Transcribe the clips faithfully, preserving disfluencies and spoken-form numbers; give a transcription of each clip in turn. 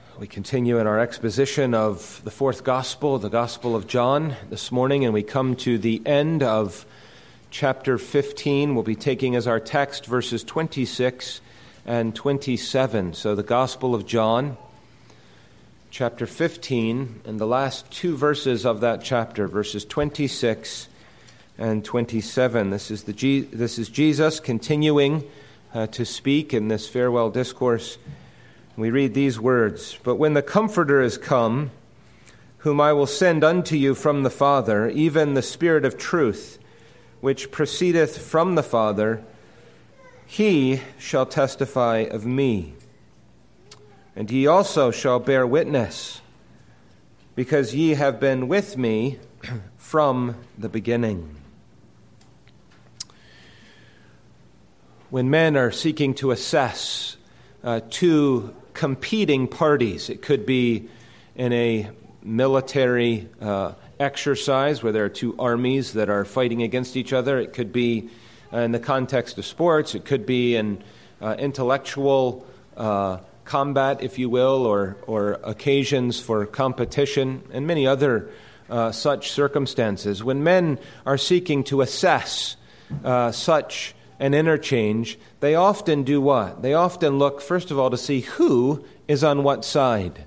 We continue in our exposition of the fourth gospel, the Gospel of John, this morning, and we come to the end of chapter fifteen. We'll be taking as our text verses twenty-six and twenty-seven. So the Gospel of John, chapter fifteen, and the last two verses of that chapter, verses twenty-six and twenty-seven. This is the Je- this is Jesus continuing uh, to speak in this farewell discourse. We read these words, "But when the Comforter is come, whom I will send unto you from the Father, even the Spirit of truth, which proceedeth from the Father, he shall testify of me. And ye also shall bear witness, because ye have been with me from the beginning." When men are seeking to assess uh, two competing parties, it could be in a military uh, exercise where there are two armies that are fighting against each other. It could be uh, in the context of sports. It could be in uh, intellectual uh, combat, if you will, or, or occasions for competition, and many other uh, such circumstances. When men are seeking to assess uh, such an interchange, they often do what? They often look, first of all, to see who is on what side.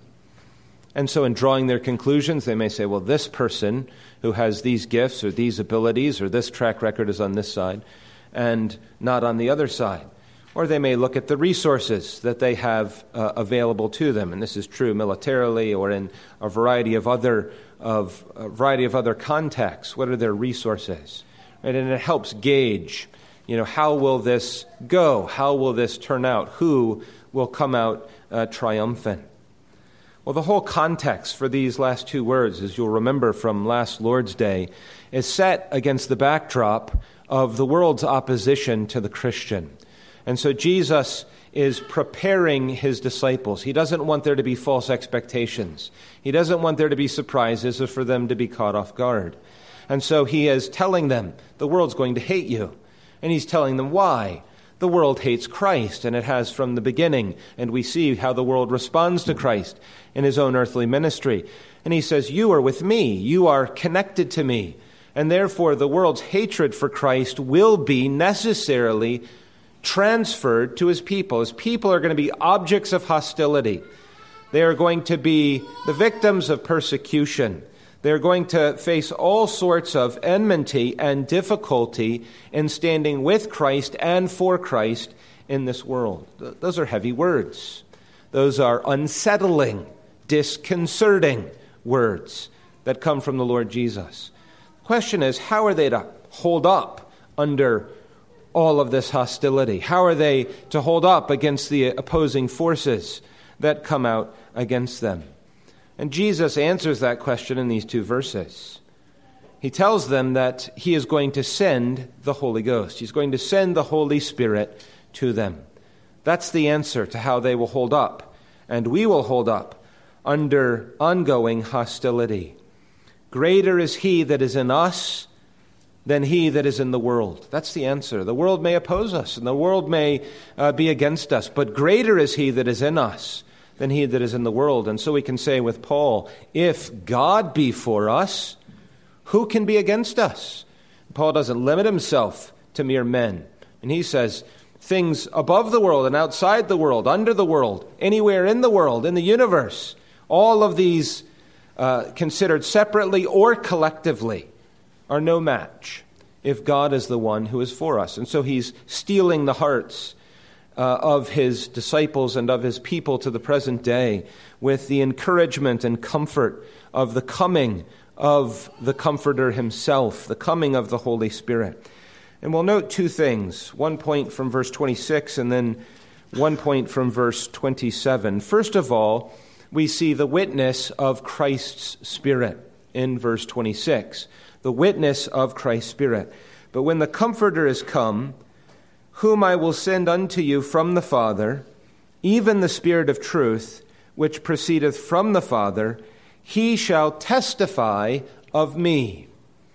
And so in drawing their conclusions, they may say, well, this person who has these gifts or these abilities or this track record is on this side and not on the other side. Or they may look at the resources that they have uh, available to them, and this is true militarily or in a variety of other of a variety of other contexts. What are their resources? Right? And it helps gauge, you know, how will this go? How will this turn out? Who will come out uh, triumphant? Well, the whole context for these last two words, as you'll remember from last Lord's Day, is set against the backdrop of the world's opposition to the Christian. And so Jesus is preparing his disciples. He doesn't want there to be false expectations. He doesn't want there to be surprises or for them to be caught off guard. And so he is telling them, the world's going to hate you. And he's telling them why. The world hates Christ, and it has from the beginning. And we see how the world responds to Christ in his own earthly ministry. And he says, you are with me. You are connected to me. And therefore, the world's hatred for Christ will be necessarily transferred to his people. His people are going to be objects of hostility. They are going to be the victims of persecution. They're going to face all sorts of enmity and difficulty in standing with Christ and for Christ in this world. Those are heavy words. Those are unsettling, disconcerting words that come from the Lord Jesus. The question is, how are they to hold up under all of this hostility? How are they to hold up against the opposing forces that come out against them? And Jesus answers that question in these two verses. He tells them that he is going to send the Holy Ghost. He's going to send the Holy Spirit to them. That's the answer to how they will hold up, and we will hold up under ongoing hostility. Greater is he that is in us than he that is in the world. That's the answer. The world may oppose us, and the world may uh, be against us, but greater is he that is in us than he that is in the world. And so we can say with Paul, if God be for us, who can be against us? Paul doesn't limit himself to mere men. And he says things above the world and outside the world, under the world, anywhere in the world, in the universe, all of these uh, considered separately or collectively are no match if God is the one who is for us. And so he's steeling the hearts Uh, of his disciples and of his people to the present day with the encouragement and comfort of the coming of the Comforter himself, the coming of the Holy Spirit. And we'll note two things, one point from verse twenty-six and then one point from verse twenty-seven. First of all, we see the witness of Christ's Spirit in verse twenty-six, the witness of Christ's Spirit. But when the Comforter is come, whom I will send unto you from the Father, even the Spirit of truth, which proceedeth from the Father, he shall testify of me.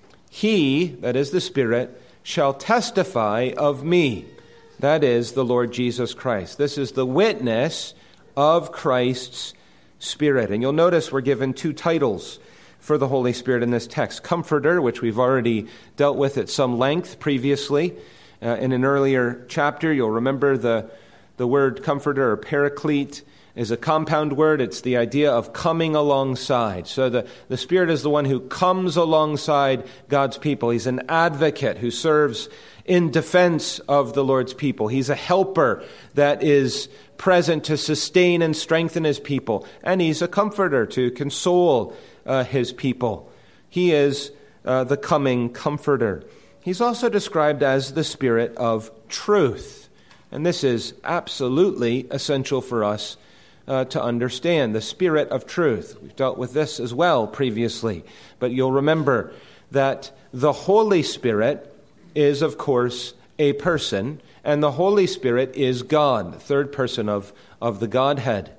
He, that is the Spirit, shall testify of me. That is the Lord Jesus Christ. This is the witness of Christ's Spirit. And you'll notice we're given two titles for the Holy Spirit in this text. Comforter, which we've already dealt with at some length previously. Uh, in an earlier chapter, you'll remember the, the word comforter or paraclete is a compound word. It's the idea of coming alongside. So the, the Spirit is the one who comes alongside God's people. He's an advocate who serves in defense of the Lord's people. He's a helper that is present to sustain and strengthen his people. And he's a comforter to console uh, his people. He is uh, the coming comforter. He's also described as the Spirit of truth. And this is absolutely essential for us Uh, to understand, the Spirit of truth. We've dealt with this as well previously, but you'll remember that the Holy Spirit is, of course, a person, and the Holy Spirit is God, the third person of, of the Godhead.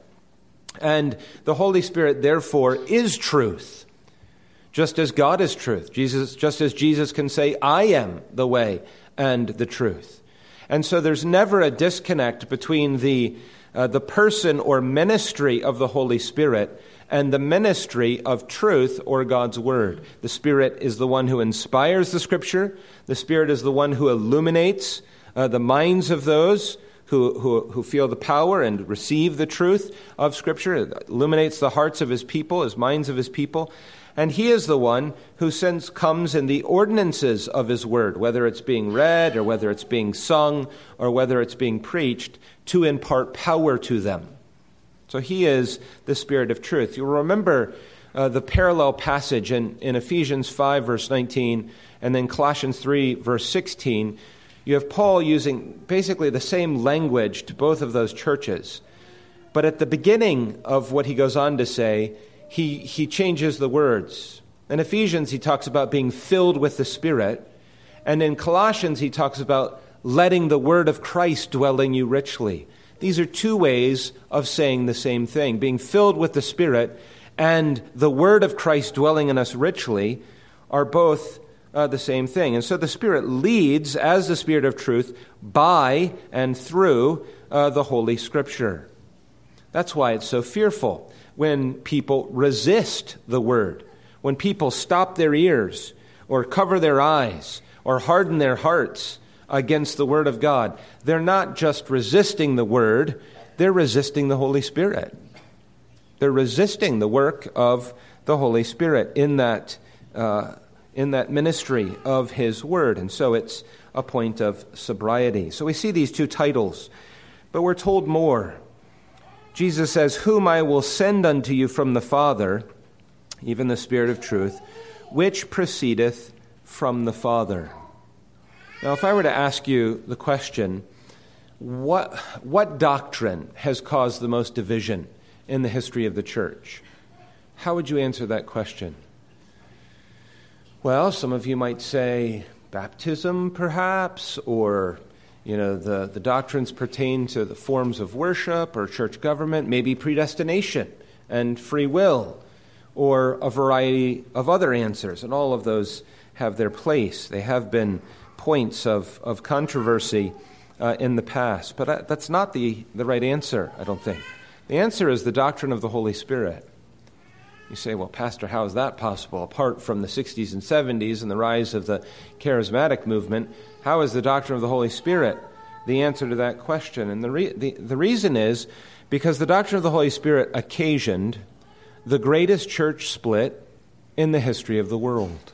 And the Holy Spirit, therefore, is truth, just as God is truth. Jesus, just as Jesus can say, I am the way and the truth. And so there's never a disconnect between the Uh, the person or ministry of the Holy Spirit and the ministry of truth or God's Word. The Spirit is the one who inspires the Scripture. The Spirit is the one who illuminates uh, the minds of those who, who, who feel the power and receive the truth of Scripture. It illuminates the hearts of his people, his minds of his people. And he is the one who since comes in the ordinances of his word, whether it's being read or whether it's being sung or whether it's being preached, to impart power to them. So he is the Spirit of truth. You'll remember uh, the parallel passage in, in Ephesians five, verse nineteen, and then Colossians three, verse sixteen. You have Paul using basically the same language to both of those churches. But at the beginning of what he goes on to say, He he changes the words. In Ephesians, he talks about being filled with the Spirit. And in Colossians, he talks about letting the word of Christ dwell in you richly. These are two ways of saying the same thing. Being filled with the Spirit and the word of Christ dwelling in us richly are both uh, the same thing. And so the Spirit leads as the Spirit of truth by and through uh, the Holy Scripture. That's why it's so fearful when people resist the word, when people stop their ears or cover their eyes or harden their hearts against the word of God. They're not just resisting the word, they're resisting the Holy Spirit. They're resisting the work of the Holy Spirit in that, uh, in that ministry of his word. And so it's a point of sobriety. So we see these two titles, but we're told more. Jesus says, whom I will send unto you from the Father, even the Spirit of truth, which proceedeth from the Father. Now, if I were to ask you the question, what, what doctrine has caused the most division in the history of the church? How would you answer that question? Well, some of you might say baptism, perhaps, or You know, the, the doctrines pertain to the forms of worship or church government, maybe predestination and free will, or a variety of other answers. And all of those have their place. They have been points of, of controversy uh, in the past. But uh, that's not the, the right answer, I don't think. The answer is the doctrine of the Holy Spirit. You say, well, Pastor, how is that possible? Apart from the sixties and seventies and the rise of the charismatic movement, how is the doctrine of the Holy Spirit the answer to that question? And the, re- the, the reason is because the doctrine of the Holy Spirit occasioned the greatest church split in the history of the world.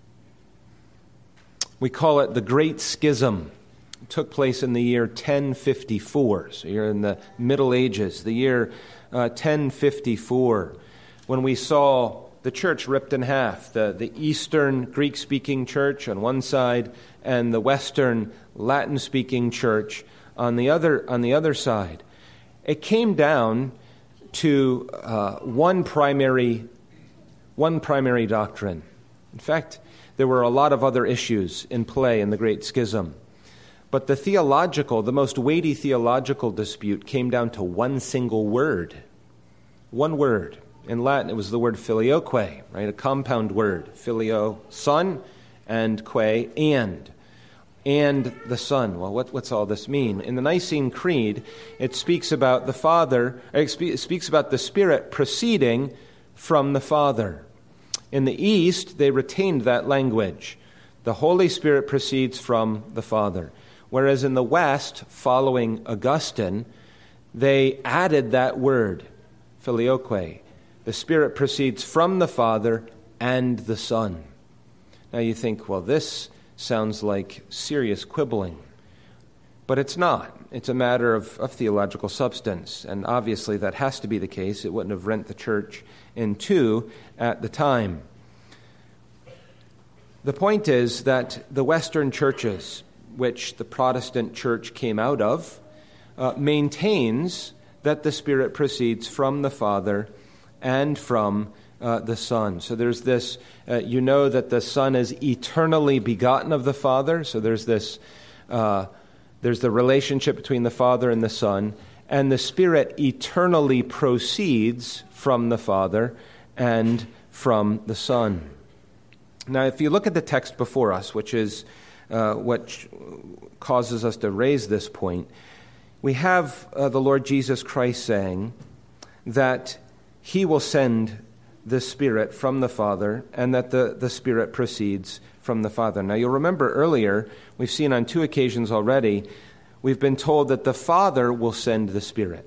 We call it the Great Schism. It took place in the year ten fifty-four. So you're in the Middle Ages, the year uh, ten fifty-four. When we saw the church ripped in half, the, the Eastern Greek-speaking church on one side and the Western Latin-speaking church on the other on the other side. It came down to uh, one primary one primary doctrine. In fact, there were a lot of other issues in play in the Great Schism. But the theological, the most weighty theological dispute came down to one single word. One word. In Latin, it was the word filioque, right? A compound word. Filio, son, and que, and. and the Son. Well, what, what's all this mean? In the Nicene Creed, it speaks about the Father, it speaks about the Spirit proceeding from the Father. In the East, they retained that language. The Holy Spirit proceeds from the Father. Whereas in the West, following Augustine, they added that word, filioque. The Spirit proceeds from the Father and the Son. Now you think, well, this sounds like serious quibbling. But it's not. It's a matter of, of theological substance. And obviously that has to be the case. It wouldn't have rent the church in two at the time. The point is that the Western churches, which the Protestant church came out of, uh, maintains that the Spirit proceeds from the Father and from uh, the Son. So there's this, uh, you know that the Son is eternally begotten of the Father. So there's this, uh, there's the relationship between the Father and the Son. And the Spirit eternally proceeds from the Father and from the Son. Now, if you look at the text before us, which is uh, what causes us to raise this point, we have uh, the Lord Jesus Christ saying that he will send the Spirit from the Father and that the, the Spirit proceeds from the Father. Now, you'll remember earlier, we've seen on two occasions already, we've been told that the Father will send the Spirit.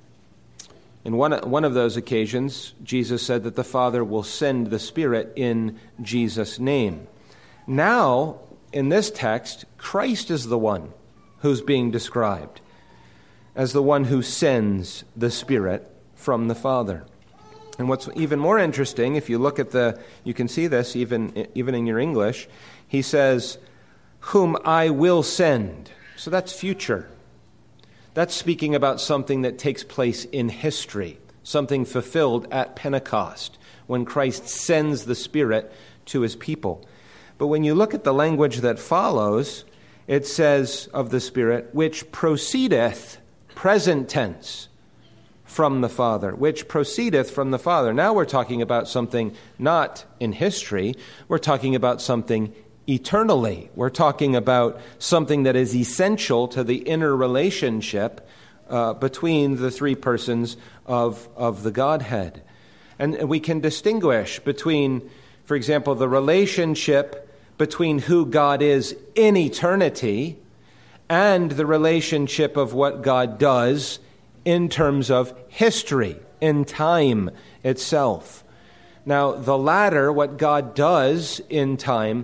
In one, one of those occasions, Jesus said that the Father will send the Spirit in Jesus' name. Now, in this text, Christ is the one who's being described as the one who sends the Spirit from the Father. And what's even more interesting, if you look at the, you can see this even, even in your English, he says, whom I will send. So that's future. That's speaking about something that takes place in history, something fulfilled at Pentecost, when Christ sends the Spirit to his people. But when you look at the language that follows, it says of the Spirit, which proceedeth, present tense, from the Father, which proceedeth from the Father. Now we're talking about something not in history, we're talking about something eternally. We're talking about something that is essential to the inner relationship uh, between the three persons of, of the Godhead. And, and we can distinguish between, for example, the relationship between who God is in eternity and the relationship of what God does in terms of history, in time itself. Now, the latter, what God does in time,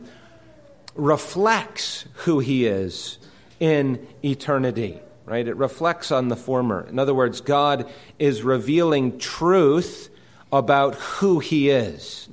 reflects who he is in eternity, right? It reflects on the former. In other words, God is revealing truth about who he is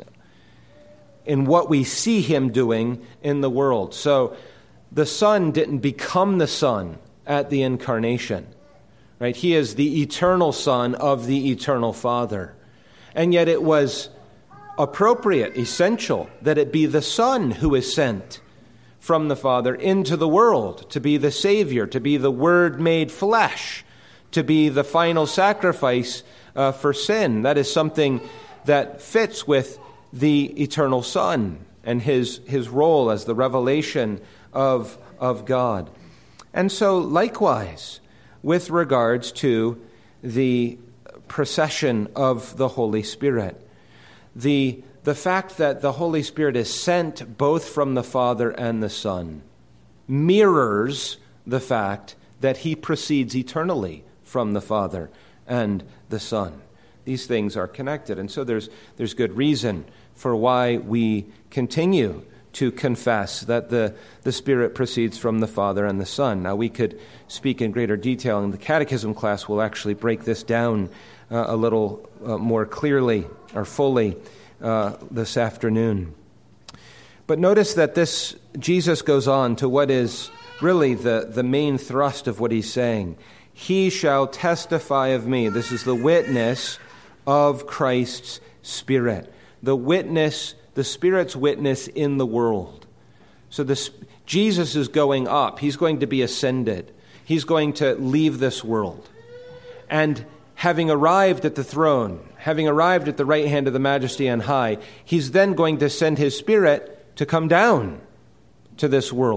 in what we see him doing in the world. So the Son didn't become the Son at the incarnation, right? He is the eternal Son of the eternal Father. And yet it was appropriate, essential, that it be the Son who is sent from the Father into the world to be the Savior, to be the Word made flesh, to be the final sacrifice uh, for sin. That is something that fits with the eternal Son and his, his role as the revelation of, of God. And so likewise, with regards to the procession of the Holy Spirit, the The fact that the Holy Spirit is sent both from the Father and the Son mirrors the fact that he proceeds eternally from the Father and the Son. These things are connected, and so there's there's good reason for why we continue to confess that the, the Spirit proceeds from the Father and the Son. Now, we could speak in greater detail. In the Catechism class, we'll actually break this down uh, a little uh, more clearly or fully Uh, this afternoon. But notice that this Jesus goes on to what is really the, the main thrust of what he's saying. He shall testify of me. This is the witness of Christ's Spirit. The witness, the Spirit's witness in the world. So this, Jesus is going up. He's going to be ascended. He's going to leave this world. And having arrived at the throne, having arrived at the right hand of the Majesty on high, he's then going to send his Spirit to come down to this world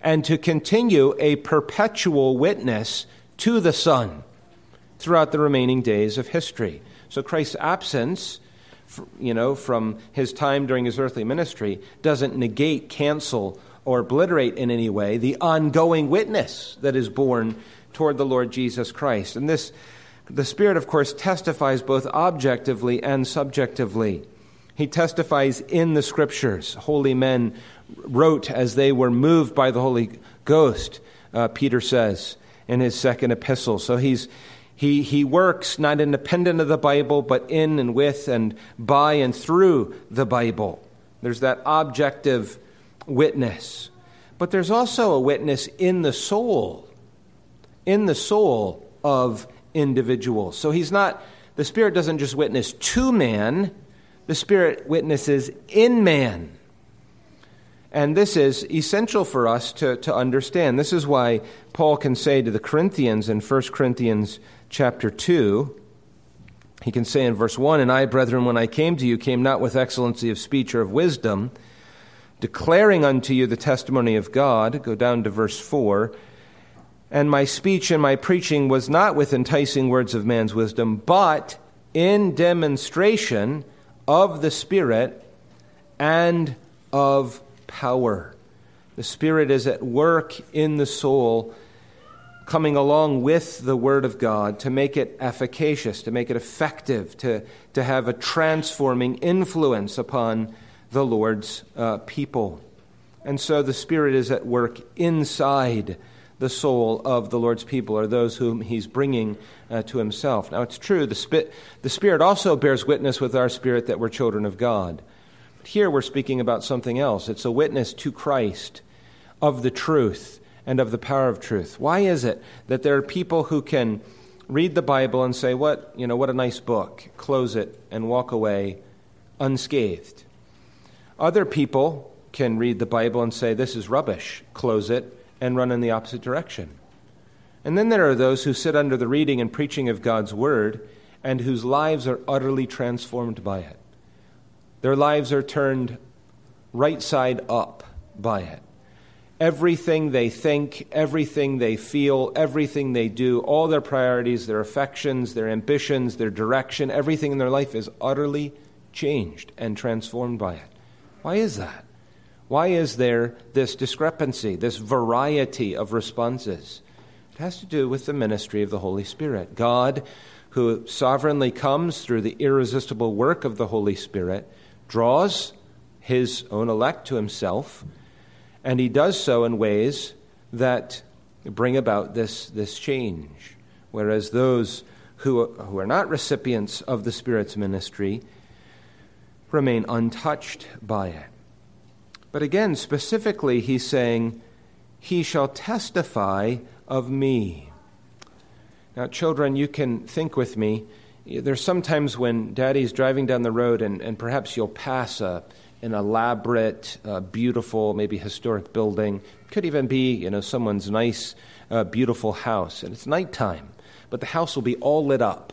and to continue a perpetual witness to the Son throughout the remaining days of history. So Christ's absence, you know, from his time during his earthly ministry doesn't negate, cancel, or obliterate in any way the ongoing witness that is borne toward the Lord Jesus Christ. And this, the Spirit, of course, testifies both objectively and subjectively. He testifies in the Scriptures. Holy men wrote as they were moved by the Holy Ghost, uh, Peter says in his second epistle. So he's he he works not independent of the Bible, but in and with and by and through the Bible. There's that objective witness. But there's also a witness in the soul, in the soul of individuals. So he's not, the Spirit doesn't just witness to man, the Spirit witnesses in man. And this is essential for us to, to understand. This is why Paul can say to the Corinthians in First Corinthians chapter two, he can say in verse one, "And I, brethren, when I came to you, came not with excellency of speech or of wisdom, declaring unto you the testimony of God." Go down to verse four. "And my speech and my preaching was not with enticing words of man's wisdom, but in demonstration of the Spirit and of power." The Spirit is at work in the soul, coming along with the Word of God to make it efficacious, to make it effective, to, to have a transforming influence upon the Lord's uh, people. And so the Spirit is at work inside the soul of the Lord's people, or those whom he's bringing uh, to himself. Now, it's true, the, spi- the Spirit also bears witness with our spirit that we're children of God. But here we're speaking about something else. It's a witness to Christ of the truth and of the power of truth. Why is it that there are people who can read the Bible and say, what, you know, what a nice book, close it, and walk away unscathed? Other people can read the Bible and say, this is rubbish, close it, and run in the opposite direction. And then there are those who sit under the reading and preaching of God's Word and whose lives are utterly transformed by it. Their lives are turned right side up by it. Everything they think, everything they feel, everything they do, all their priorities, their affections, their ambitions, their direction, everything in their life is utterly changed and transformed by it. Why is that? Why is there this discrepancy, this variety of responses? It has to do with the ministry of the Holy Spirit. God, who sovereignly comes through the irresistible work of the Holy Spirit, draws his own elect to himself, and he does so in ways that bring about this, this change. Whereas those who, who are not recipients of the Spirit's ministry remain untouched by it. But again, specifically, he's saying, he shall testify of me. Now, children, you can think with me. There's sometimes when Daddy's driving down the road and, and perhaps you'll pass a, an elaborate, uh, beautiful, maybe historic building. Could even be, you know, someone's nice, uh, beautiful house. And it's nighttime, but the house will be all lit up.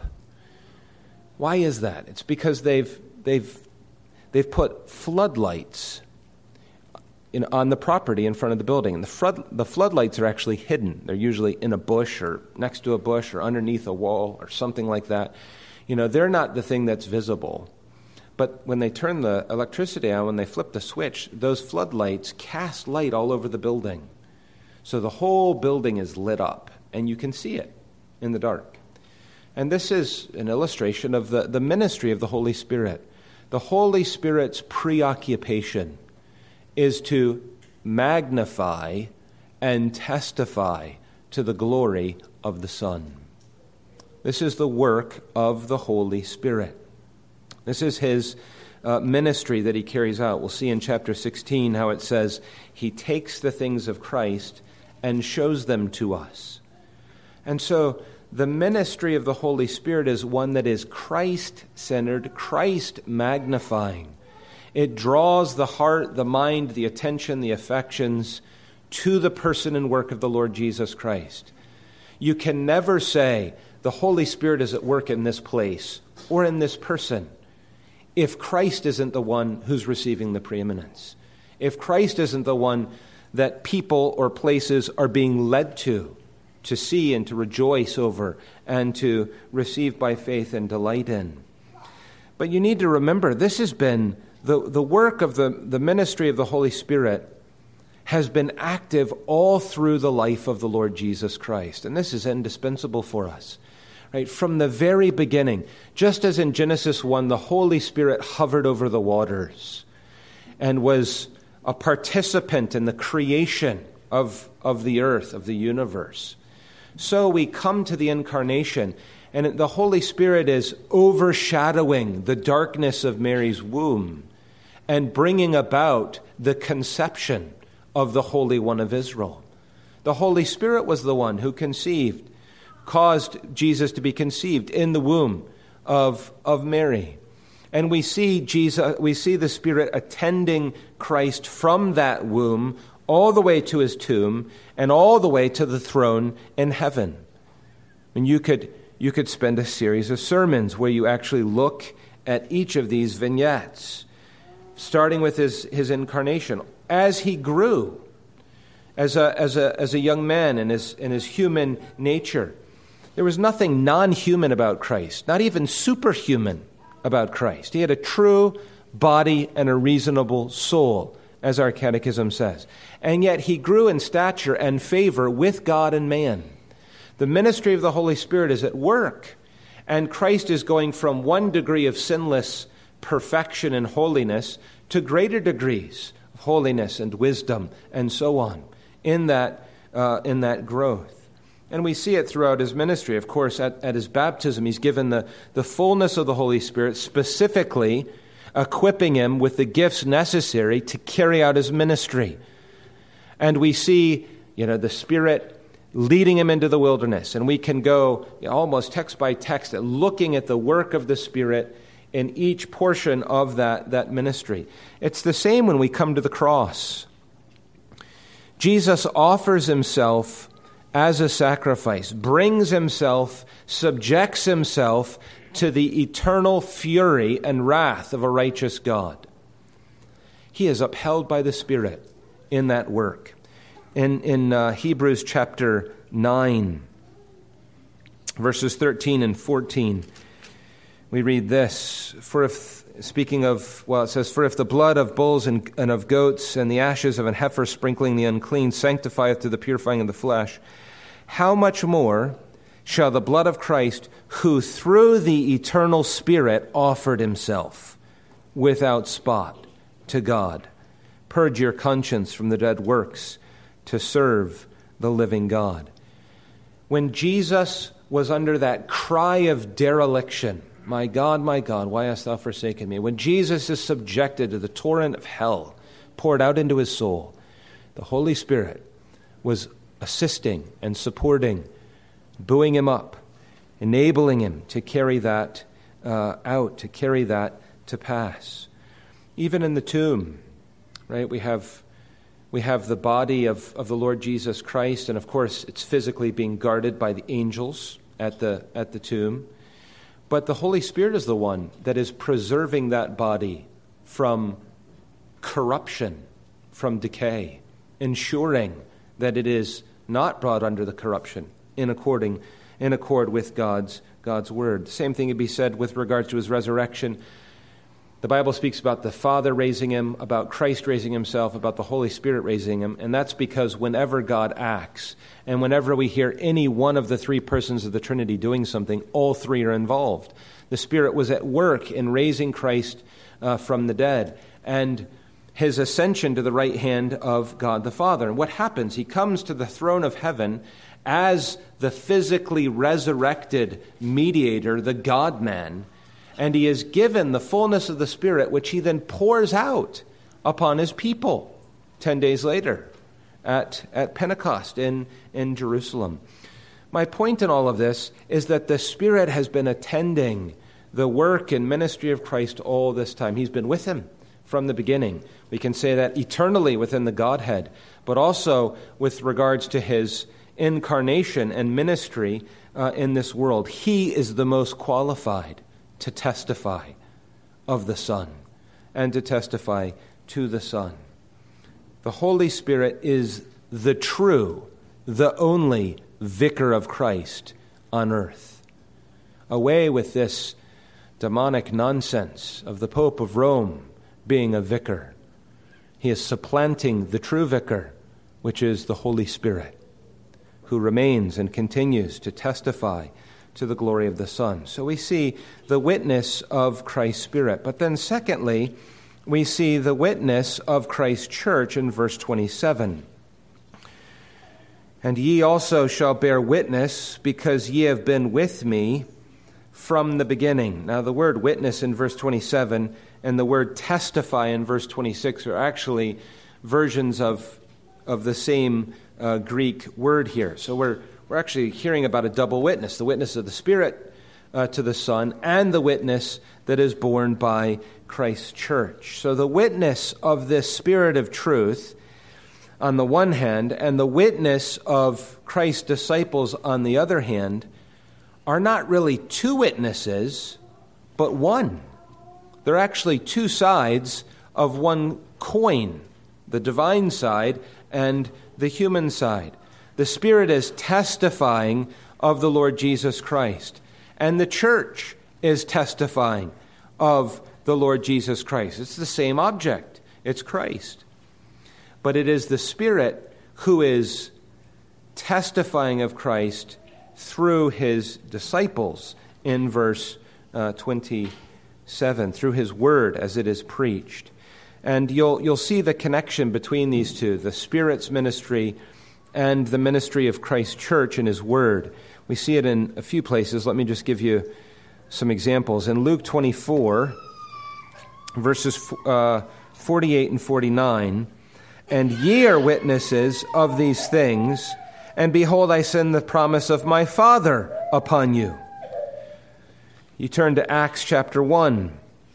Why is that? It's because they've they've they've put floodlights In, on the property in front of the building. And the, flood, the floodlights are actually hidden. They're usually in a bush or next to a bush or underneath a wall or something like that. You know, they're not the thing that's visible. But when they turn the electricity on, when they flip the switch, those floodlights cast light all over the building. So the whole building is lit up, and you can see it in the dark. And this is an illustration of the, the ministry of the Holy Spirit. The Holy Spirit's preoccupation is to magnify and testify to the glory of the Son. This is the work of the Holy Spirit. This is his uh, ministry that he carries out. We'll see in chapter sixteen how it says, he takes the things of Christ and shows them to us. And so the ministry of the Holy Spirit is one that is Christ-centered, Christ-magnifying. It draws the heart, the mind, the attention, the affections to the person and work of the Lord Jesus Christ. You can never say, the Holy Spirit is at work in this place or in this person, if Christ isn't the one who's receiving the preeminence. If Christ isn't the one that people or places are being led to, to see and to rejoice over and to receive by faith and delight in. But you need to remember, this has been the, the work of the, the ministry of the Holy Spirit has been active all through the life of the Lord Jesus Christ. And this is indispensable for us. Right? From the very beginning, just as in Genesis one, the Holy Spirit hovered over the waters and was a participant in the creation of, of the earth, of the universe. So we come to the incarnation, and the Holy Spirit is overshadowing the darkness of Mary's womb and bringing about the conception of the Holy One of Israel. The Holy Spirit was the one who conceived, caused Jesus to be conceived in the womb of, of Mary. And we see Jesus, we see the Spirit attending Christ from that womb all the way to his tomb and all the way to the throne in heaven. And you could you could spend a series of sermons where you actually look at each of these vignettes, starting with his, his incarnation. As he grew, as a as a as a young man in his in his human nature, there was nothing non-human about Christ, not even superhuman about Christ. He had a true body and a reasonable soul, as our catechism says. And yet he grew in stature and favor with God and man. The ministry of the Holy Spirit is at work, and Christ is going from one degree of sinless perfection and holiness to greater degrees of holiness and wisdom and so on in that, uh, in that growth. And we see it throughout his ministry. Of course, at, at his baptism, he's given the, the fullness of the Holy Spirit, specifically equipping him with the gifts necessary to carry out his ministry. And we see, you know, the Spirit leading him into the wilderness. And we can go you know, almost text by text at looking at the work of the Spirit in each portion of that, that ministry. It's the same when we come to the cross. Jesus offers himself as a sacrifice, brings himself, subjects himself to the eternal fury and wrath of a righteous God. He is upheld by the Spirit in that work. In, in uh, Hebrews chapter nine, verses thirteen and fourteen, we read this, for if, speaking of, well, it says, for if the blood of bulls and, and of goats and the ashes of an heifer sprinkling the unclean sanctifieth to the purifying of the flesh, how much more shall the blood of Christ, who through the eternal Spirit offered himself without spot to God, purge your conscience from the dead works to serve the living God. When Jesus was under that cry of dereliction, my God, my God, why hast thou forsaken me? When Jesus is subjected to the torrent of hell poured out into his soul, the Holy Spirit was assisting and supporting, buoying him up, enabling him to carry that uh, out, to carry that to pass. Even in the tomb, right, we have we have the body of, of the Lord Jesus Christ, and of course it's physically being guarded by the angels at the at the tomb. But the Holy Spirit is the one that is preserving that body from corruption, from decay, ensuring that it is not brought under the corruption in according in accord with God's God's word. The same thing could be said with regards to his resurrection. The Bible speaks about the Father raising him, about Christ raising himself, about the Holy Spirit raising him, and that's because whenever God acts, and whenever we hear any one of the three persons of the Trinity doing something, all three are involved. The Spirit was at work in raising Christ uh, from the dead, and his ascension to the right hand of God the Father. And what happens? He comes to the throne of heaven as the physically resurrected mediator, the God-man, and he is given the fullness of the Spirit, which he then pours out upon his people ten days later at, at Pentecost in, in Jerusalem. My point in all of this is that the Spirit has been attending the work and ministry of Christ all this time. He's been with him from the beginning. We can say that eternally within the Godhead, but also with regards to his incarnation and ministry uh, in this world. He is the most qualified to testify of the Son and to testify to the Son. The Holy Spirit is the true, the only vicar of Christ on earth. Away with this demonic nonsense of the Pope of Rome being a vicar. He is supplanting the true vicar, which is the Holy Spirit, who remains and continues to testify to the glory of the Son. So we see the witness of Christ's Spirit. But then secondly, we see the witness of Christ's church in verse twenty-seven. And ye also shall bear witness, because ye have been with me from the beginning. Now the word witness in verse twenty-seven and the word testify in verse twenty-six are actually versions of, of the same uh, Greek word here. So we're we're actually hearing about a double witness, the witness of the Spirit uh, to the Son and the witness that is borne by Christ's church. So the witness of this Spirit of truth on the one hand and the witness of Christ's disciples on the other hand are not really two witnesses, but one. They're actually two sides of one coin, the divine side and the human side. The Spirit is testifying of the Lord Jesus Christ, and the church is testifying of the Lord Jesus Christ. It's the same object. It's Christ. But it is the Spirit who is testifying of Christ through his disciples in verse uh, twenty-seven, through his word as it is preached. And you'll you'll see the connection between these two, the Spirit's ministry and the ministry of Christ's church in his word. We see it in a few places. Let me just give you some examples. In Luke twenty-four, verses uh, forty-eight and forty-nine, and ye are witnesses of these things, and behold, I send the promise of my Father upon you. You turn to Acts chapter one,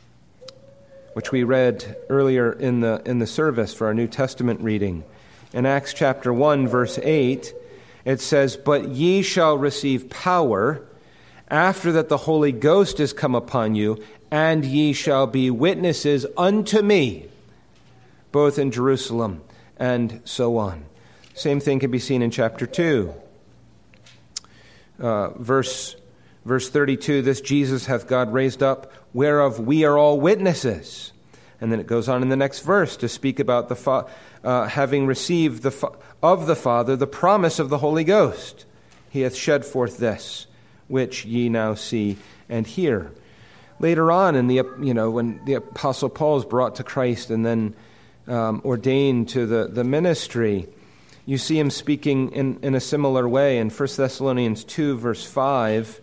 which we read earlier in the in the service for our New Testament reading. In Acts chapter one, verse eight, it says, But ye shall receive power after that the Holy Ghost is come upon you, and ye shall be witnesses unto me, both in Jerusalem and so on. Same thing can be seen in chapter two. Uh, verse, verse thirty-two, This Jesus hath God raised up, whereof we are all witnesses. And then it goes on in the next verse to speak about the fa- uh, having received the fa- of the Father the promise of the Holy Ghost. He hath shed forth this, which ye now see and hear. Later on, in the you know when the Apostle Paul is brought to Christ and then um, ordained to the, the ministry, you see him speaking in, in a similar way. In First Thessalonians two, verse five,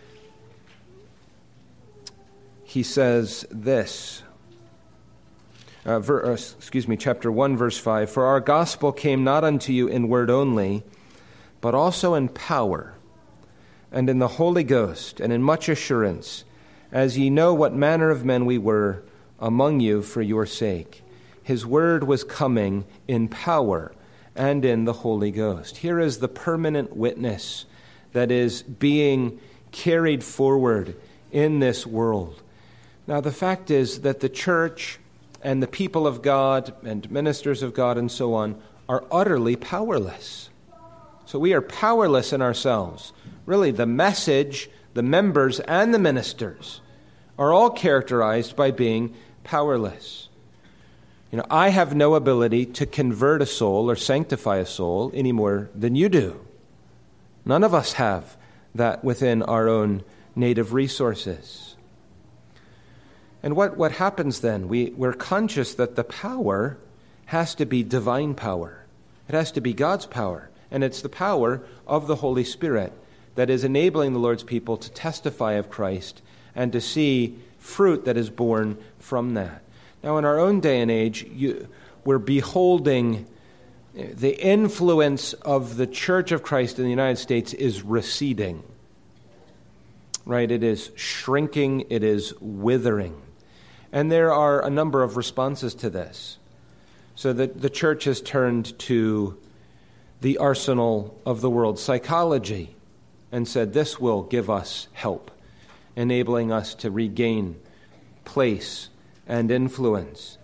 he says this. Uh, ver, uh, excuse me, chapter one, verse five. For our gospel came not unto you in word only, but also in power, and in the Holy Ghost, and in much assurance, as ye know what manner of men we were among you for your sake. His word was coming in power and in the Holy Ghost. Here is the permanent witness that is being carried forward in this world. Now, the fact is that the church and the people of God and ministers of God and so on are utterly powerless. So we are powerless in ourselves. Really, the message, the members, and the ministers are all characterized by being powerless. You know, I have no ability to convert a soul or sanctify a soul any more than you do. None of us have that within our own native resources. And what, what happens then? We, we're conscious that the power has to be divine power. It has to be God's power. And it's the power of the Holy Spirit that is enabling the Lord's people to testify of Christ and to see fruit that is born from that. Now, in our own day and age, you, we're beholding the influence of the Church of Christ in the United States is receding. Right? It is shrinking. It is withering. And there are a number of responses to this. So that the church has turned to the arsenal of the world's psychology and said, this will give us help, enabling us to regain place and influence.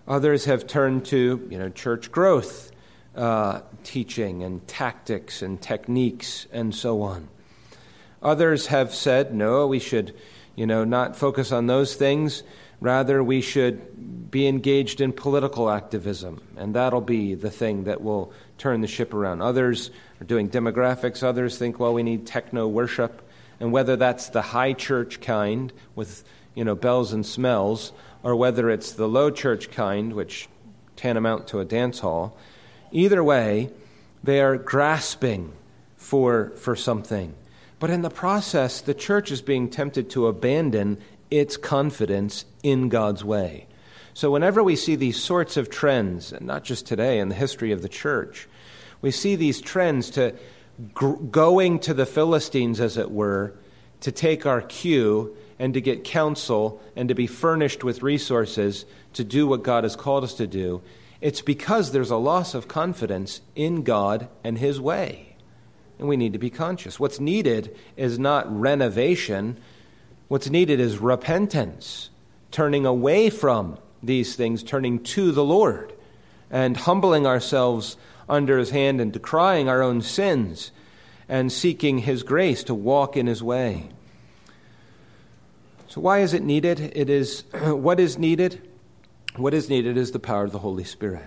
Others have turned to, you know, church growth uh, teaching and tactics and techniques and so on. Others have said, no, we should, you know, not focus on those things. Rather, we should be engaged in political activism, and that'll be the thing that will turn the ship around. Others are doing demographics. Others think, well, we need techno-worship. And whether that's the high church kind with, you know, bells and smells, or whether it's the low church kind, which tantamount to a dance hall, either way, they are grasping for, for something. But in the process, the church is being tempted to abandon its confidence in God's way. So whenever we see these sorts of trends, and not just today in the history of the church, we see these trends to g- going to the Philistines, as it were, to take our cue and to get counsel and to be furnished with resources to do what God has called us to do. It's because there's a loss of confidence in God and His way. And we need to be conscious. What's needed is not renovation. What's needed is repentance, turning away from these things, turning to the Lord, and humbling ourselves under His hand and decrying our own sins and seeking His grace to walk in His way. So why is it needed? It is, what is needed? What is needed is the power of the Holy Spirit.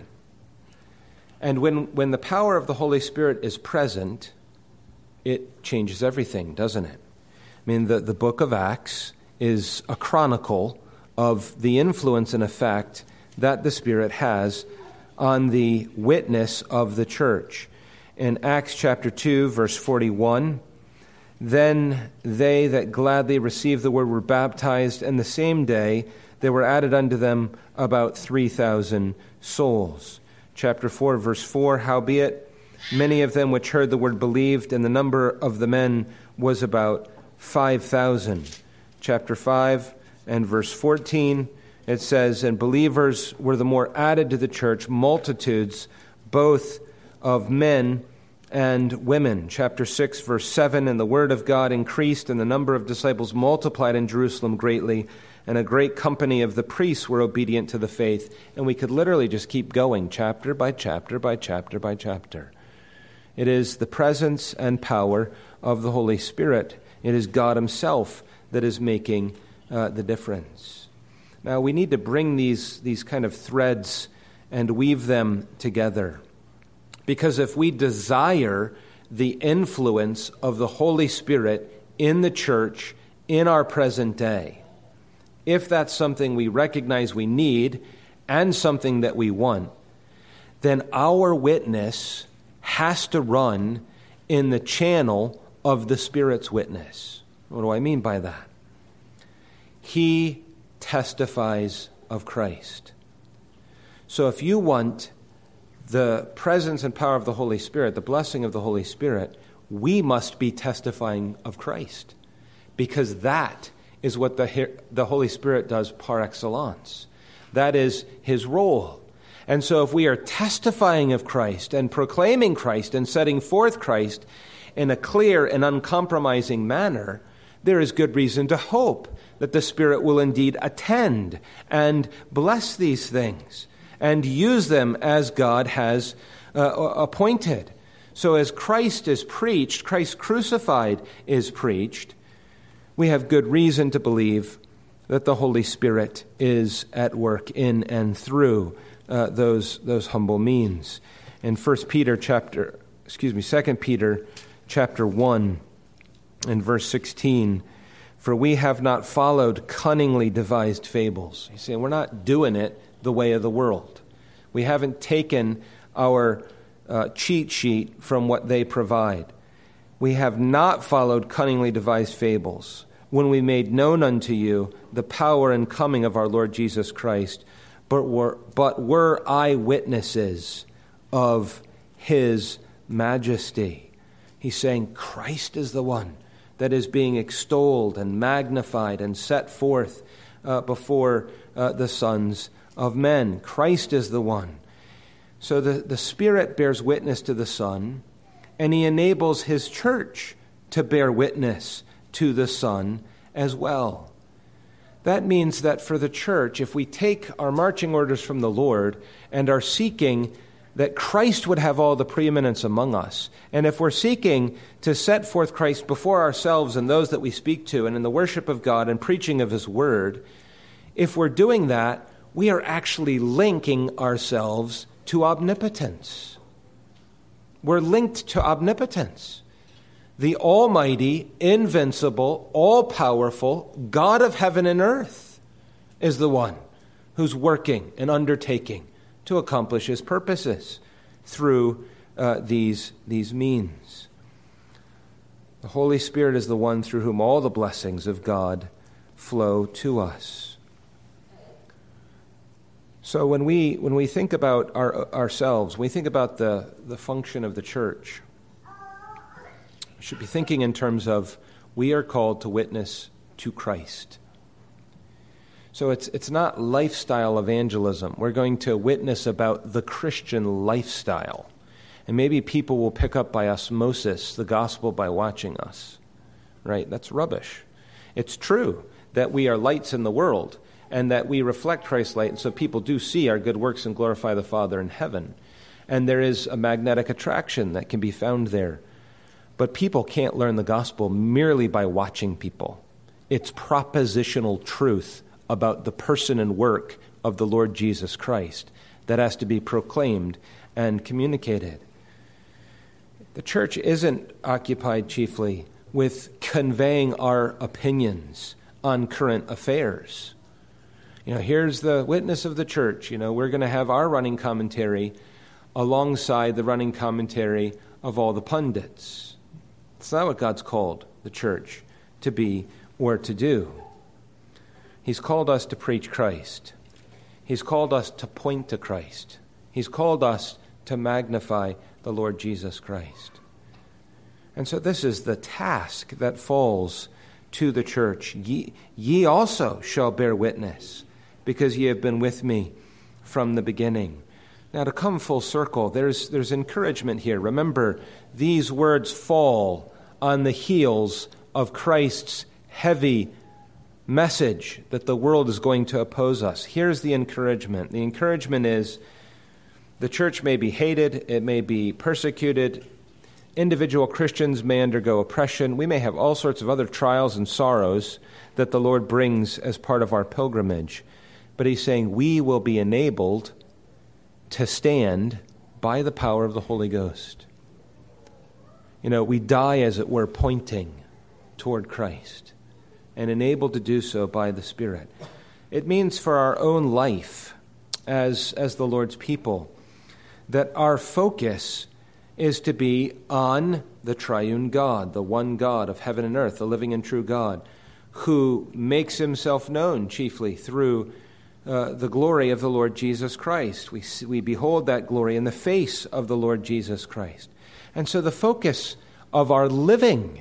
And when, when the power of the Holy Spirit is present, it changes everything, doesn't it? I mean, the, the book of Acts is a chronicle of the influence and effect that the Spirit has on the witness of the church. In Acts chapter two, verse forty-one, then they that gladly received the word were baptized, and the same day there were added unto them about three thousand souls. Chapter four, verse four, howbeit many of them which heard the word believed, and the number of the men was about five thousand. Chapter five and verse fourteen, it says, and believers were the more added to the church, multitudes both of men and women. Chapter six, verse seven, and the word of God increased, and the number of disciples multiplied in Jerusalem greatly, and a great company of the priests were obedient to the faith. And we could literally just keep going, chapter by chapter by chapter by chapter. It is the presence and power of the Holy Spirit. It is God Himself that is making uh, the difference. Now, we need to bring these, these kind of threads and weave them together. Because if we desire the influence of the Holy Spirit in the church in our present day, if that's something we recognize we need and something that we want, then our witness has to run in the channel of the Spirit's witness. What do I mean by that? He testifies of Christ. So if you want the presence and power of the Holy Spirit, the blessing of the Holy Spirit, we must be testifying of Christ, because that is what the, the Holy Spirit does par excellence. That is His role. And so if we are testifying of Christ and proclaiming Christ and setting forth Christ in a clear and uncompromising manner, there is good reason to hope that the Spirit will indeed attend and bless these things and use them as God has uh, appointed. So as Christ is preached, Christ crucified is preached, we have good reason to believe that the Holy Spirit is at work in and through uh, those those humble means. In First Peter chapter, excuse me, Second Peter chapter one and verse sixteen, for we have not followed cunningly devised fables. He's saying we're not doing it the way of the world. We haven't taken our uh, cheat sheet from what they provide. We have not followed cunningly devised fables when we made known unto you the power and coming of our Lord Jesus Christ, but were, but were eyewitnesses of His majesty. He's saying Christ is the one that is being extolled and magnified and set forth uh, before uh, the sons of men. Christ is the one. So the, the Spirit bears witness to the Son, and He enables His church to bear witness to the Son as well. That means that for the church, if we take our marching orders from the Lord and are seeking that Christ would have all the preeminence among us, and if we're seeking to set forth Christ before ourselves and those that we speak to and in the worship of God and preaching of his word, if we're doing that, we are actually linking ourselves to omnipotence. We're linked to omnipotence. The almighty, invincible, all-powerful God of heaven and earth is the one who's working and undertaking to accomplish his purposes through uh, these, these means. The Holy Spirit is the one through whom all the blessings of God flow to us. So when we when we think about our, ourselves, when we think about the, the function of the church, we should be thinking in terms of we are called to witness to Christ. So it's it's not lifestyle evangelism. We're going to witness about the Christian lifestyle. And maybe people will pick up by osmosis the gospel by watching us. Right? That's rubbish. It's true that we are lights in the world and that we reflect Christ's light, and so people do see our good works and glorify the Father in heaven. And there is a magnetic attraction that can be found there. But people can't learn the gospel merely by watching people. It's propositional truth about the person and work of the Lord Jesus Christ that has to be proclaimed and communicated. The church isn't occupied chiefly with conveying our opinions on current affairs. You know, here's the witness of the church. You know, we're going to have our running commentary alongside the running commentary of all the pundits. It's not what God's called the church to be or to do. He's called us to preach Christ. He's called us to point to Christ. He's called us to magnify the Lord Jesus Christ. And so this is the task that falls to the church. Ye, ye also shall bear witness, because ye have been with me from the beginning. Now, to come full circle, there's, there's encouragement here. Remember, these words fall on the heels of Christ's heavy message that the world is going to oppose us. Here's the encouragement. The encouragement is the church may be hated, it may be persecuted, individual Christians may undergo oppression, we may have all sorts of other trials and sorrows that the Lord brings as part of our pilgrimage. But he's saying we will be enabled to stand by the power of the Holy Ghost. You know, we die, as it were, pointing toward Christ, and enabled to do so by the Spirit. It means for our own life as, as the Lord's people that our focus is to be on the triune God, the one God of heaven and earth, the living and true God, who makes himself known chiefly through uh, the glory of the Lord Jesus Christ. We, see, we behold that glory in the face of the Lord Jesus Christ. And so the focus of our living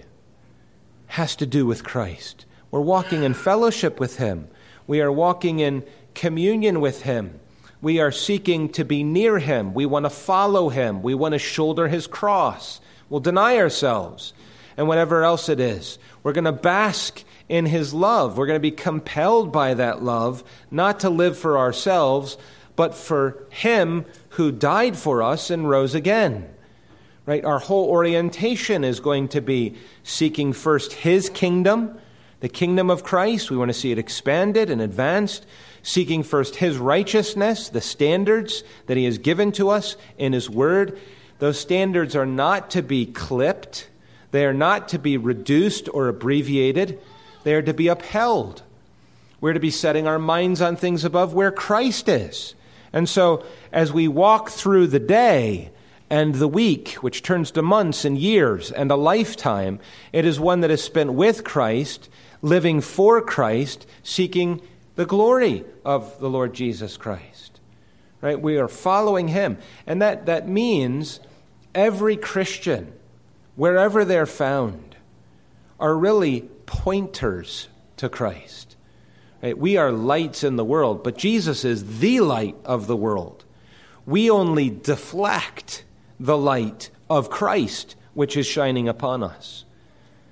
has to do with Christ. We're walking in fellowship with him. We are walking in communion with him. We are seeking to be near him. We want to follow him. We want to shoulder his cross. We'll deny ourselves and whatever else it is. We're going to bask in his love. We're going to be compelled by that love, not to live for ourselves, but for him who died for us and rose again. Right? Our whole orientation is going to be seeking first his kingdom, the kingdom of Christ. We want to see it expanded and advanced. Seeking first his righteousness, the standards that he has given to us in his word. Those standards are not to be clipped. They are not to be reduced or abbreviated. They are to be upheld. We're to be setting our minds on things above where Christ is. And so as we walk through the day and the week, which turns to months and years and a lifetime, it is one that is spent with Christ, living for Christ, seeking the glory of the Lord Jesus Christ. Right? We are following him. And that, that means every Christian, wherever they're found, are really pointers to Christ. Right? We are lights in the world, but Jesus is the light of the world. We only deflect the light of Christ, which is shining upon us.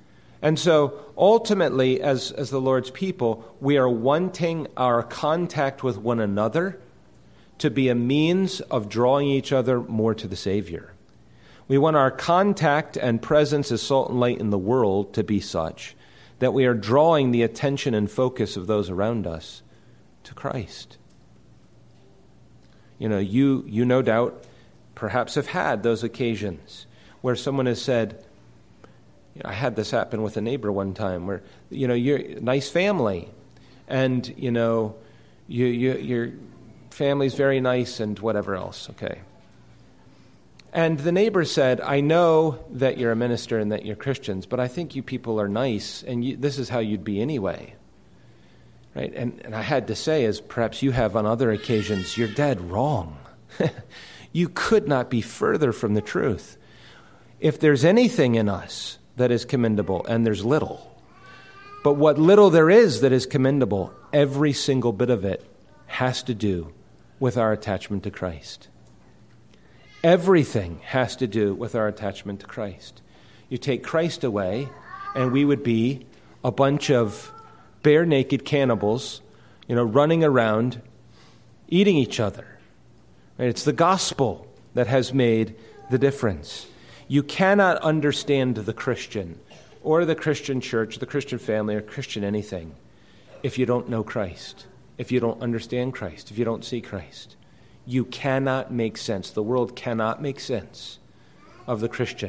And so ultimately, as, as the Lord's people, we are wanting our contact with one another to be a means of drawing each other more to the Savior. We want our contact and presence as salt and light in the world to be such that we are drawing the attention and focus of those around us to Christ. You know, you, you no doubt perhaps have had those occasions where someone has said, you know, I had this happen with a neighbor one time where, you know, you're a nice family and, you know, you, you, your family's very nice and whatever else, okay. And the neighbor said, I know that you're a minister and that you're Christians, but I think you people are nice and you, this is how you'd be anyway. Right? And, and I had to say, as perhaps you have on other occasions, you're dead wrong. You could not be further from the truth. If there's anything in us that is commendable, and there's little, but what little there is that is commendable, every single bit of it has to do with our attachment to Christ. Everything has to do with our attachment to Christ. You take Christ away, and we would be a bunch of bare-naked cannibals, you know, running around, eating each other. Right? It's the gospel that has made the difference. You cannot understand the Christian or the Christian church, the Christian family, or Christian anything if you don't know Christ, if you don't understand Christ, if you don't see Christ. You cannot make sense. The world cannot make sense of the Christian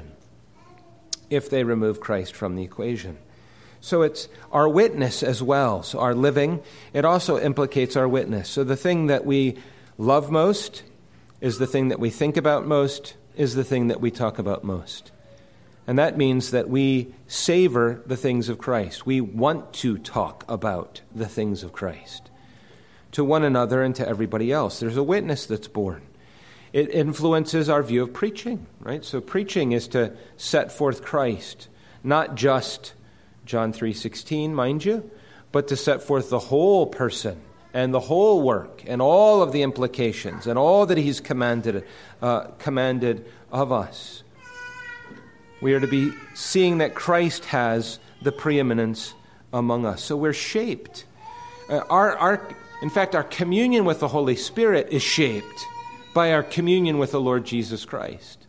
if they remove Christ from the equation. So it's our witness as well. So our living, it also implicates our witness. So the thing that we love most is the thing that we think about most, is the thing that we talk about most. And that means that we savor the things of Christ. We want to talk about the things of Christ to one another and to everybody else. There's a witness that's born. It influences our view of preaching, right? So preaching is to set forth Christ, not just John three sixteen, mind you, but to set forth the whole person and the whole work and all of the implications and all that he's commanded uh, commanded of us. We are to be seeing that Christ has the preeminence among us. So we're shaped. Uh, our, our, in fact, our communion with the Holy Spirit is shaped by our communion with the Lord Jesus Christ.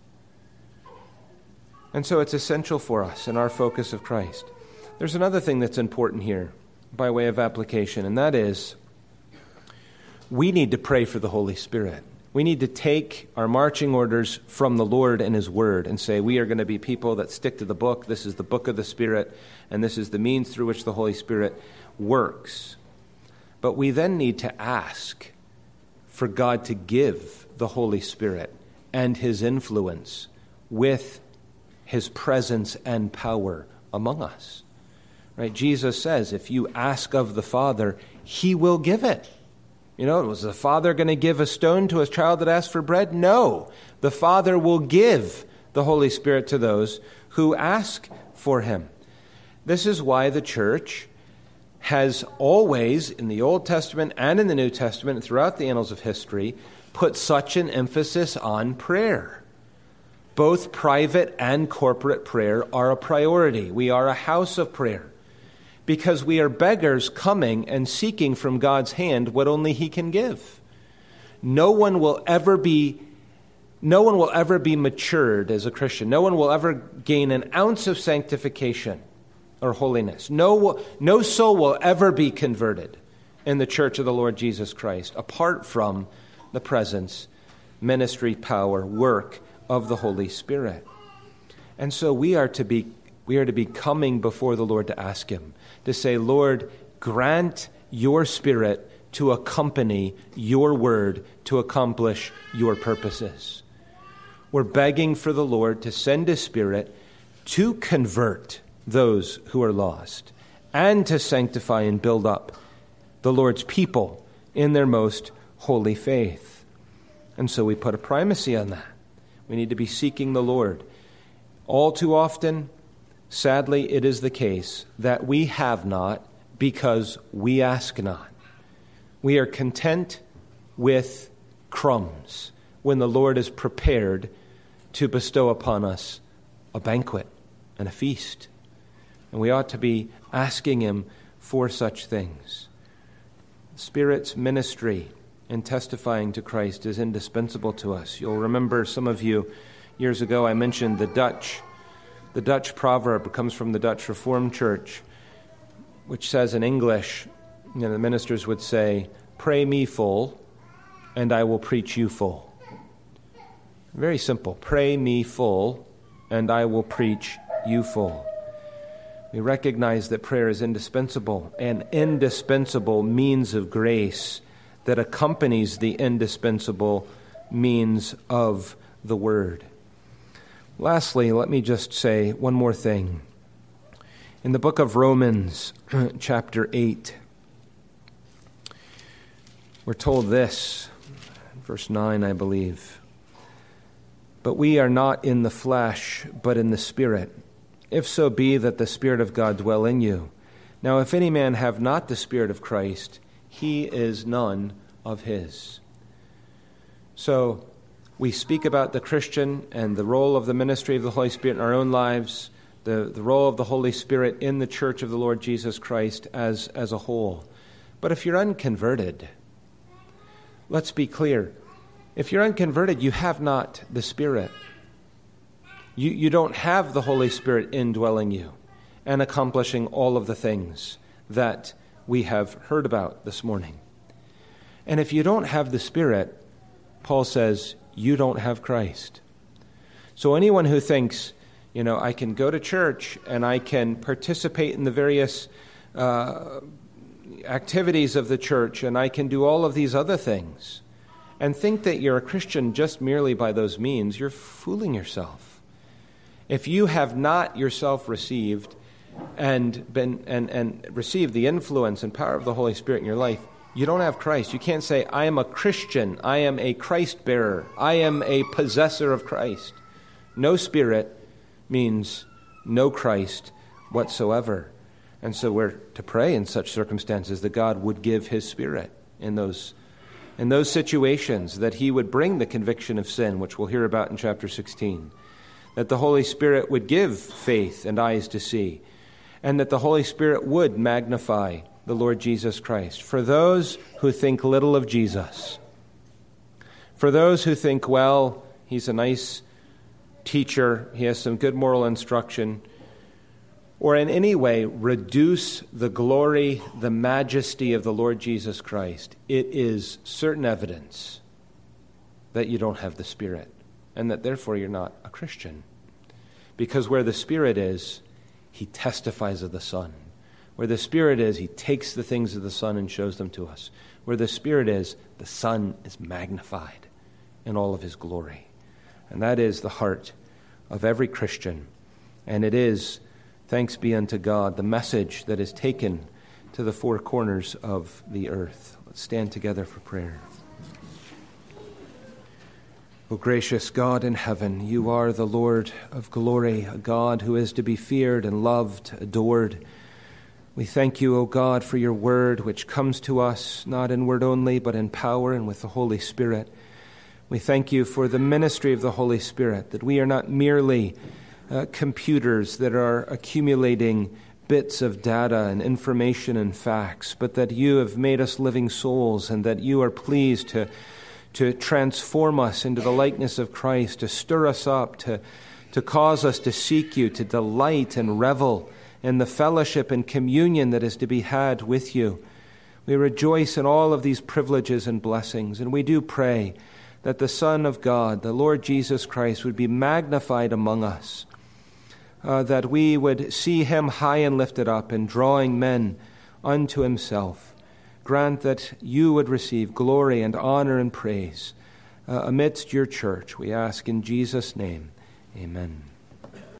And so it's essential for us in our focus of Christ. There's another thing that's important here by way of application, and that is we need to pray for the Holy Spirit. We need to take our marching orders from the Lord and His Word and say we are going to be people that stick to the book. This is the book of the Spirit, and this is the means through which the Holy Spirit works. But we then need to ask for God to give the Holy Spirit and His influence with His presence and power among us. Right? Jesus says, if you ask of the Father, He will give it. You know, was the Father going to give a stone to a child that asked for bread? No. The Father will give the Holy Spirit to those who ask for Him. This is why the church has always, in the Old Testament and in the New Testament, and throughout the annals of history, put such an emphasis on prayer. Both private and corporate prayer are a priority. We are a house of prayer because we are beggars coming and seeking from God's hand what only He can give. No one will ever be, no one will ever be matured as a Christian. No one will ever gain an ounce of sanctification or holiness. No, no soul will ever be converted in the church of the Lord Jesus Christ apart from the presence, ministry, power, work of the Holy Spirit. And so we are to be we are to be coming before the Lord to ask Him, to say, Lord, grant your Spirit to accompany your word to accomplish your purposes. We're begging for the Lord to send His Spirit to convert those who are lost and to sanctify and build up the Lord's people in their most holy faith. And so we put a primacy on that. We need to be seeking the Lord. All too often, sadly, it is the case that we have not because we ask not. We are content with crumbs when the Lord is prepared to bestow upon us a banquet and a feast. And we ought to be asking him for such things. The Spirit's ministry in testifying to Christ is indispensable to us. You'll remember, some of you, years ago I mentioned the Dutch. The Dutch proverb comes from the Dutch Reformed Church, which says in English, you know, the ministers would say, "Pray me full, and I will preach you full." Very simple. Pray me full, and I will preach you full. We recognize that prayer is indispensable, an indispensable means of grace that accompanies the indispensable means of the Word. Lastly, let me just say one more thing. In the book of Romans, chapter eight, we're told this, verse nine, I believe. "But we are not in the flesh, but in the Spirit, if so be that the Spirit of God dwell in you. Now if any man have not the Spirit of Christ, he is none of his." So we speak about the Christian and the role of the ministry of the Holy Spirit in our own lives, the, the role of the Holy Spirit in the church of the Lord Jesus Christ as, as a whole. But if you're unconverted, let's be clear. If you're unconverted, you have not the Spirit. You, you don't have the Holy Spirit indwelling you and accomplishing all of the things that we have heard about this morning. And if you don't have the Spirit, Paul says, you don't have Christ. So anyone who thinks, you know, I can go to church and I can participate in the various uh, activities of the church and I can do all of these other things, and think that you're a Christian just merely by those means, you're fooling yourself. If you have not yourself received and been and, and received the influence and power of the Holy Spirit in your life, you don't have Christ. You can't say, I am a Christian, I am a Christ bearer, I am a possessor of Christ. No Spirit means no Christ whatsoever. And so we're to pray in such circumstances that God would give his Spirit in those In those situations, that he would bring the conviction of sin, which we'll hear about in chapter sixteen, that the Holy Spirit would give faith and eyes to see, and that the Holy Spirit would magnify the Lord Jesus Christ. For those who think little of Jesus, for those who think, well, he's a nice teacher, he has some good moral instruction, or in any way reduce the glory, the majesty of the Lord Jesus Christ, it is certain evidence that you don't have the Spirit, and that therefore you're not a Christian. Because where the Spirit is, he testifies of the Son. Where the Spirit is, he takes the things of the Son and shows them to us. Where the Spirit is, the Son is magnified in all of his glory. And that is the heart of every Christian. And it is, thanks be unto God, the message that is taken to the four corners of the earth. Let's stand together for prayer. O gracious God in heaven, you are the Lord of glory, a God who is to be feared and loved, adored. We thank you, O God, for your word, which comes to us not in word only, but in power and with the Holy Spirit. We thank you for the ministry of the Holy Spirit, that we are not merely Uh, computers that are accumulating bits of data and information and facts, but that you have made us living souls, and that you are pleased to, to transform us into the likeness of Christ, to stir us up, to, to cause us to seek you, to delight and revel in the fellowship and communion that is to be had with you. We rejoice in all of these privileges and blessings, and we do pray that the Son of God, the Lord Jesus Christ, would be magnified among us. Uh, that we would see him high and lifted up and drawing men unto himself. Grant that you would receive glory and honor and praise uh, amidst your church. We ask in Jesus' name, amen.